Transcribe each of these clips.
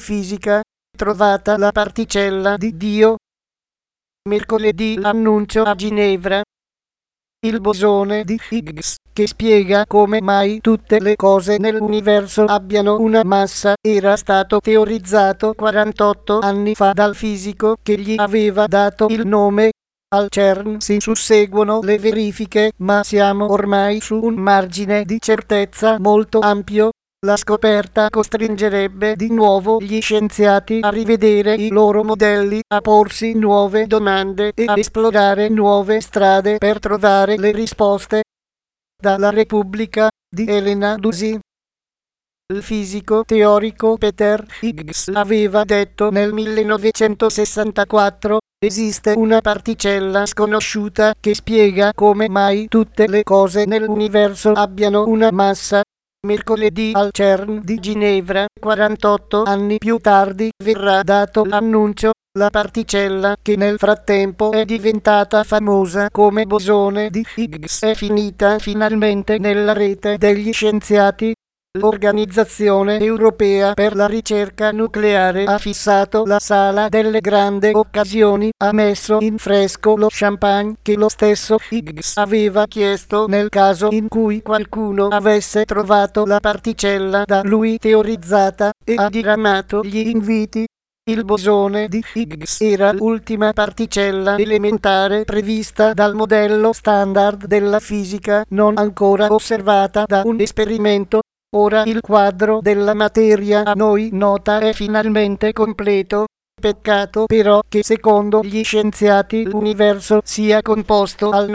fisica, trovata la particella di Dio. Mercoledì l'annuncio a Ginevra. Il bosone di Higgs, che spiega come mai tutte le cose nell'universo abbiano una massa, era stato teorizzato 48 anni fa dal fisico che gli aveva dato il nome. Al CERN si susseguono le verifiche, ma siamo ormai su un margine di certezza molto ampio. La scoperta costringerebbe di nuovo gli scienziati a rivedere i loro modelli, a porsi nuove domande e a esplorare nuove strade per trovare le risposte. Dalla Repubblica di Elena Dusi. Il fisico teorico Peter Higgs aveva detto nel 1964: esiste una particella sconosciuta che spiega come mai tutte le cose nell'universo abbiano una massa. Mercoledì al CERN di Ginevra, 48 anni più tardi, verrà dato l'annuncio. La particella, che nel frattempo è diventata famosa come bosone di Higgs, è finita finalmente nella rete degli scienziati. L'Organizzazione Europea per la Ricerca Nucleare ha fissato la sala delle grandi occasioni, ha messo in fresco lo champagne che lo stesso Higgs aveva chiesto nel caso in cui qualcuno avesse trovato la particella da lui teorizzata, e ha diramato gli inviti. Il bosone di Higgs era l'ultima particella elementare prevista dal modello standard della fisica, non ancora osservata da un esperimento. Ora il quadro della materia a noi nota è finalmente completo. Peccato però che secondo gli scienziati l'universo sia composto al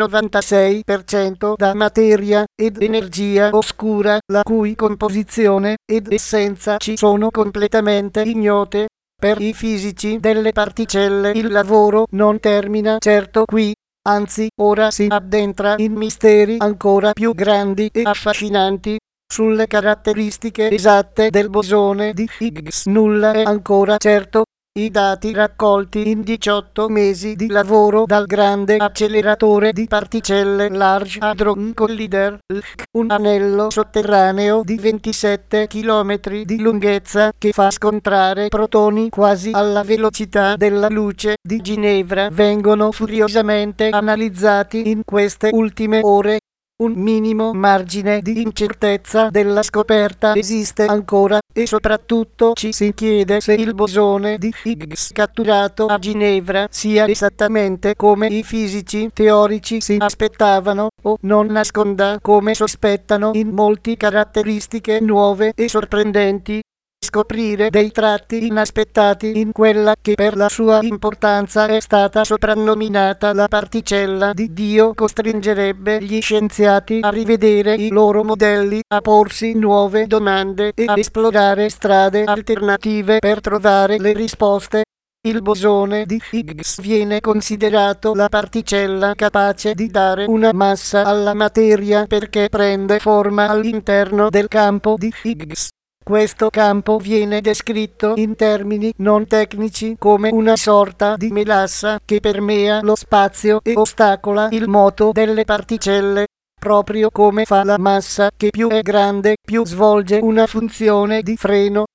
96% da materia ed energia oscura, la cui composizione ed essenza ci sono completamente ignote. Per i fisici delle particelle il lavoro non termina certo qui. Anzi, ora si addentra in misteri ancora più grandi e affascinanti. Sulle caratteristiche esatte del bosone di Higgs nulla è ancora certo. I dati raccolti in 18 mesi di lavoro dal grande acceleratore di particelle Large Hadron Collider, LHC, un anello sotterraneo di 27 km di lunghezza che fa scontrare protoni quasi alla velocità della luce di Ginevra, vengono furiosamente analizzati in queste ultime ore. Un minimo margine di incertezza della scoperta esiste ancora, e soprattutto ci si chiede se il bosone di Higgs catturato a Ginevra sia esattamente come i fisici teorici si aspettavano, o non nasconda, come sospettano in molti, caratteristiche nuove e sorprendenti. Scoprire dei tratti inaspettati in quella che per la sua importanza è stata soprannominata la particella di Dio costringerebbe gli scienziati a rivedere i loro modelli, a porsi nuove domande e a esplorare strade alternative per trovare le risposte. Il bosone di Higgs viene considerato la particella capace di dare una massa alla materia perché prende forma all'interno del campo di Higgs. Questo campo viene descritto in termini non tecnici come una sorta di melassa che permea lo spazio e ostacola il moto delle particelle, proprio come fa la massa che più è grande più svolge una funzione di freno.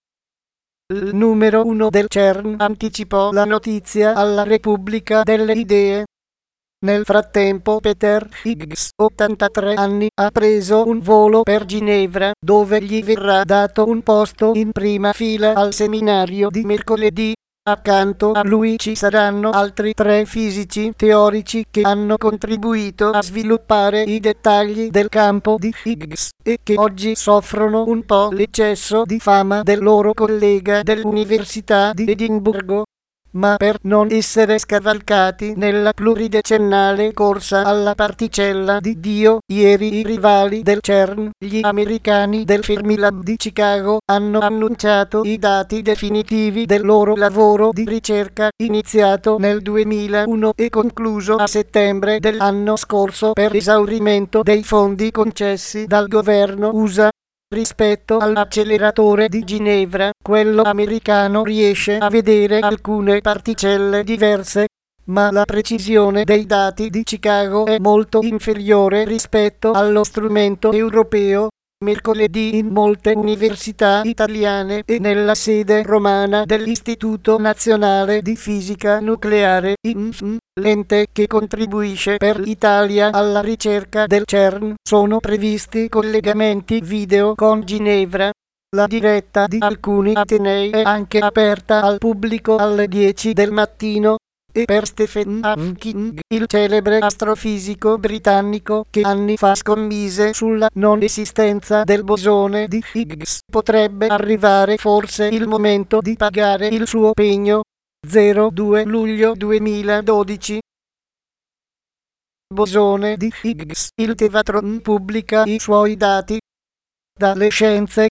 Il numero 1 del CERN anticipò la notizia alla Repubblica delle Idee. Nel frattempo Peter Higgs, 83 anni, ha preso un volo per Ginevra, dove gli verrà dato un posto in prima fila al seminario di mercoledì. Accanto a lui ci saranno altri 3 fisici teorici che hanno contribuito a sviluppare i dettagli del campo di Higgs e che oggi soffrono un po' l'eccesso di fama del loro collega dell'Università di Edimburgo. Ma per non essere scavalcati nella pluridecennale corsa alla particella di Dio, ieri i rivali del CERN, gli americani del Fermilab di Chicago, hanno annunciato i dati definitivi del loro lavoro di ricerca, iniziato nel 2001 e concluso a settembre dell'anno scorso per esaurimento dei fondi concessi dal governo USA. Rispetto all'acceleratore di Ginevra, quello americano riesce a vedere alcune particelle diverse, ma la precisione dei dati di Chicago è molto inferiore rispetto allo strumento europeo. mercoledì in molte università italiane e nella sede romana dell'Istituto Nazionale di Fisica Nucleare INFN, l'ente che contribuisce per l'Italia alla ricerca del CERN, sono previsti collegamenti video con Ginevra. La diretta di alcuni atenei è anche aperta al pubblico alle 10 del mattino. E per Stephen Hawking, il celebre astrofisico britannico che anni fa scommise sulla non esistenza del bosone di Higgs, potrebbe arrivare forse il momento di pagare il suo pegno. 02 luglio 2012. Bosone di Higgs. Il Tevatron pubblica i suoi dati. Dalle scienze.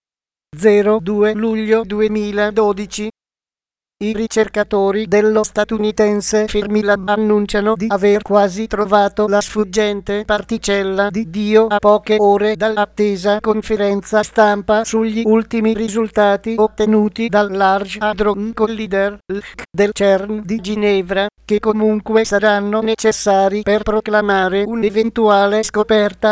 02 luglio 2012. I ricercatori dello statunitense Fermilab annunciano di aver quasi trovato la sfuggente particella di Dio a poche ore dall'attesa conferenza stampa sugli ultimi risultati ottenuti dal Large Hadron Collider (LHC) del CERN di Ginevra, che comunque saranno necessari per proclamare un'eventuale scoperta.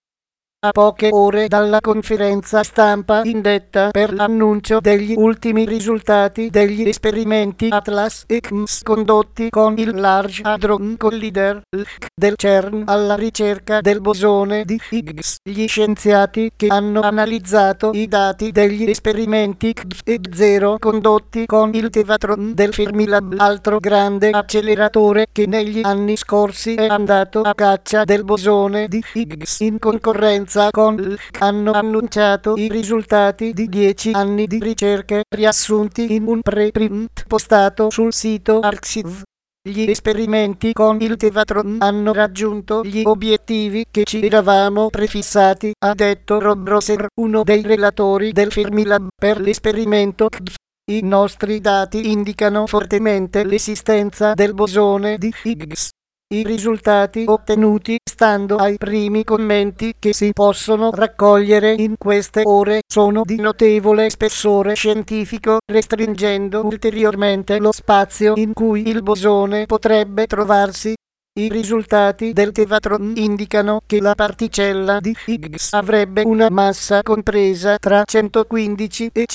A poche ore dalla conferenza stampa indetta per l'annuncio degli ultimi risultati degli esperimenti Atlas e CMS condotti con il Large Hadron Collider (LHC) del CERN alla ricerca del bosone di Higgs, gli scienziati che hanno analizzato i dati degli esperimenti CDF e Z0 condotti con il Tevatron del Fermilab, altro grande acceleratore che negli anni scorsi è andato a caccia del bosone di Higgs in concorrenza con l'LHC, hanno annunciato i risultati di 10 anni di ricerche riassunti in un preprint postato sul sito Arxiv. Gli esperimenti con il Tevatron hanno raggiunto gli obiettivi che ci eravamo prefissati, ha detto Rob Rosser, uno dei relatori del Fermilab per l'esperimento CDF. I nostri dati indicano fortemente l'esistenza del bosone di Higgs. I risultati ottenuti, stando ai primi commenti che si possono raccogliere in queste ore, sono di notevole spessore scientifico, restringendo ulteriormente lo spazio in cui il bosone potrebbe trovarsi. I risultati del Tevatron indicano che la particella di Higgs avrebbe una massa compresa tra 115 e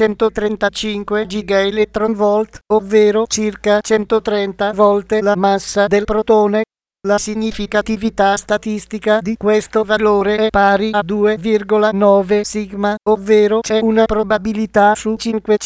135 gigaelectronvolt, ovvero circa 130 volte la massa del protone. La significatività statistica di questo valore è pari a 2,9 sigma, ovvero c'è una probabilità su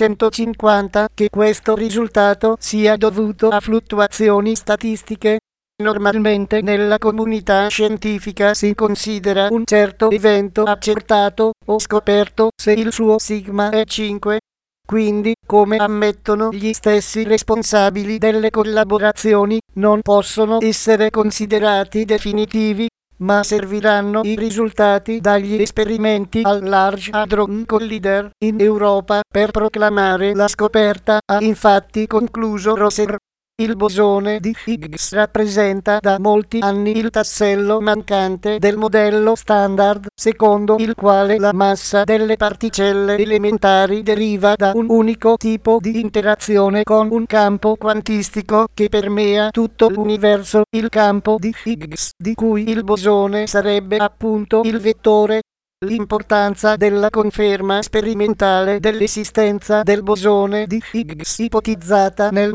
550 che questo risultato sia dovuto a fluttuazioni statistiche. Normalmente nella comunità scientifica si considera un certo evento accertato o scoperto se il suo sigma è 5. Quindi, come ammettono gli stessi responsabili delle collaborazioni, non possono essere considerati definitivi, ma serviranno i risultati dagli esperimenti al Large Hadron Collider in Europa per proclamare la scoperta, ha infatti concluso Rosser. Il bosone di Higgs rappresenta da molti anni il tassello mancante del modello standard, secondo il quale la massa delle particelle elementari deriva da un unico tipo di interazione con un campo quantistico che permea tutto l'universo, il campo di Higgs, di cui il bosone sarebbe appunto il vettore. L'importanza della conferma sperimentale dell'esistenza del bosone di Higgs ipotizzata nel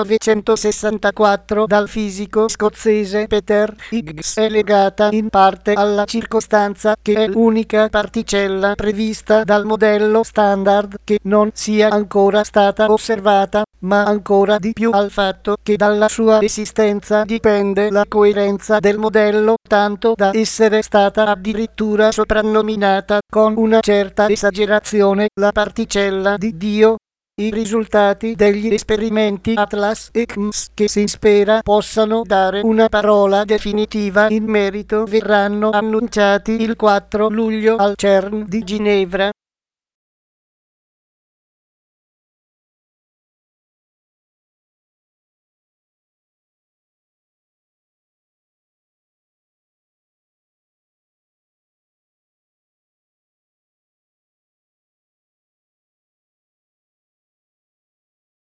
1964 dal fisico scozzese Peter Higgs è legata in parte alla circostanza che è l'unica particella prevista dal modello standard che non sia ancora stata osservata, ma ancora di più al fatto che dalla sua esistenza dipende la coerenza del modello, tanto da essere stata addirittura soprannominata con una certa esagerazione la particella di Dio. I risultati degli esperimenti Atlas e CMS, che si spera possano dare una parola definitiva in merito, verranno annunciati il 4 luglio al CERN di Ginevra.